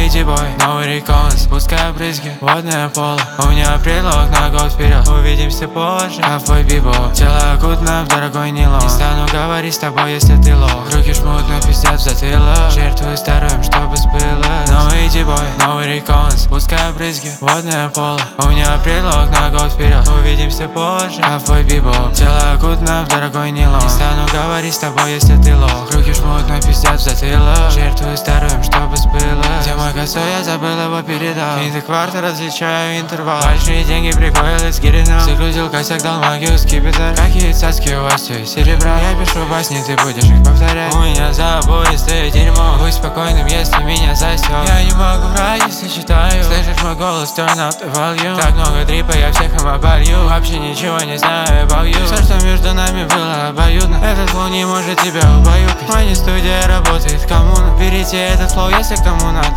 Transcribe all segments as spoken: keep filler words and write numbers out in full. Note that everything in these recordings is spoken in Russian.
иди бой, новый рекон, спускай брызги, водное поло. У меня предлог на год вперед. Увидимся позже, ковбой бибоп. Тело окутано в дорогой нейлон. Не стану говорить с тобой, если ты лох. Руки жмут, но пиздят в затылок. Жертвую здоровьем, чтобы сбылось. Новый иди бой, новый рекон, спускай брызги, водное поло. У меня предлог на год вперед. Увидимся позже, ковбой бибоп. Тело окутано в дорогой нейлон. Не стану говорить с тобой, если ты лох. Руки жмут, но пиздят в затылок. Жертвую здоровьем, чтобы сбылось. Где мой косой, я забыл его передал. Финты кварты, различаю интервал. Большие деньги, прикол, let's get it now. Загрузил косяк, дал магию, скипетр. Какие цацки у вас все из серебра. Я пишу басни, ты будешь их повторять. У меня забористое дерьмо. Будь спокойным, если меня засек. Я не могу врать, если читаю. Слышишь мой голос, turn up the volume. Так много дрипа, я всех им оболью. Вообще ничего не знаю about you. Все, что между нами было обоюдно. Этот флоу не может тебя убаюкать. Моя студия работает коммуна. Берите этот флоу, если кому надо.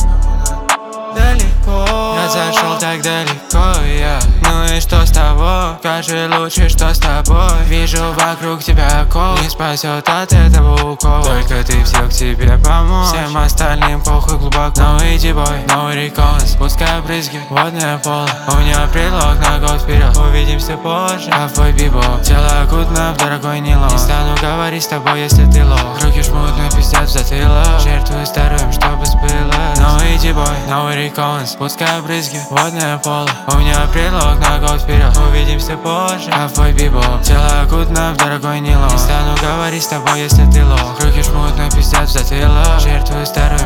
Далеко, я зашел так далеко, я. Ну и что с того? Скажи лучше, что с тобой. Вижу вокруг тебя окол. Не спасет от этого укол. Только ты всех тебе помочь. Всем остальным похуй глубоко. Новый иди бой, новый рекон, спускай брызги, водное поло. У меня предлог на год вперед. Увидимся позже, ковбой бибоп. Тело окутано в дорогой нейлон. Не стану говорить с тобой, если ты лох. Руки жмут, но пиздят в затылок. Жертвую здоровьем, чтобы сбылось. Новый иди бой, новый рекон, спускай брызги, водное поло. У меня предлог на год вперед. Увидимся позже, ковбой бибоп. Тело окутано в дорогой нейлон. Не стану говорить с тобой, если ты лох. Руки жмут, но пиздят в затылок. Жертвую здоровьем,